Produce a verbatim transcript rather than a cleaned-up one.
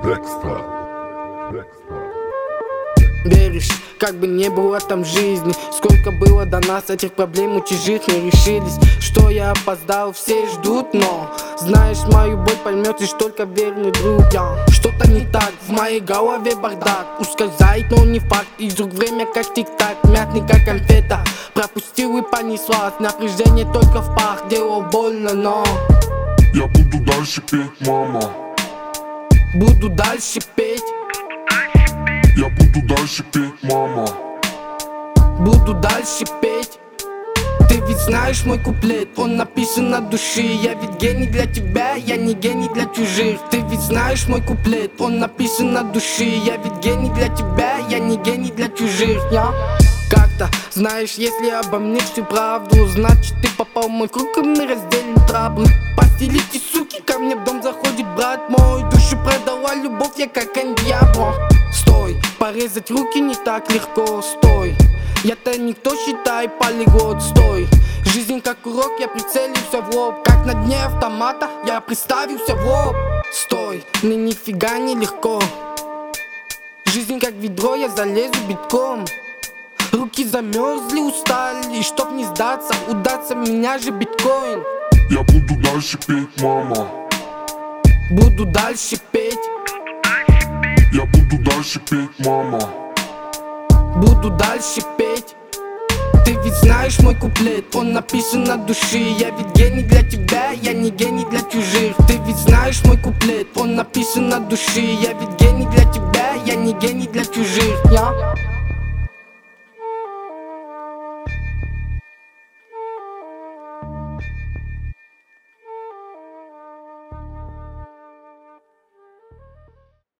Dexter. Dexter. Веришь, как бы не было там жизни, сколько было до нас этих проблем у чужих не решились. Что я опоздал, все ждут, но знаешь, мою боль поймет лишь только верный друг. Я что-то не так, в моей голове бардак. Ускользает, но не факт, из рук время как тик-так, мятный как конфета. Пропустил и понеслась, напряжение только в пах, делал больно, но я буду дальше петь, мама. Буду дальше петь. Я буду дальше петь, мама. Буду дальше петь. Ты ведь знаешь мой куплет, он написан от души. Я ведь гений для тебя, я не гений для чужих. Ты ведь знаешь мой куплет, он написан от души. Я ведь гений для тебя, я не гений для чужих. Я как-то, знаешь, если обо мне всю правду, значит ты попал в мой круг, и мы разделим траблы. Постелите, суки, ко мне в дом заходит брат мой. Душу продала любовь, я как андьябо. Стой, порезать руки не так легко, стой. Я-то никто, считай, полиглот, стой. Жизнь как урок, я прицелился в лоб. Как на дне автомата, я приставился в лоб. Стой, мне нифига не легко. Жизнь как ведро, я залезу битком. Руки замерзли, устали, чтоб не сдаться, удаться, меня же биткоин. Я буду дальше петь, мама. Буду дальше петь. Я буду дальше петь, мама. Буду дальше петь. Ты ведь знаешь мой куплет, он написан от души. Я ведь гений для тебя, я не гений для чужих. Ты ведь знаешь мой куплет, он написан от души. Я ведь гений для тебя, я не гений для чужих. Я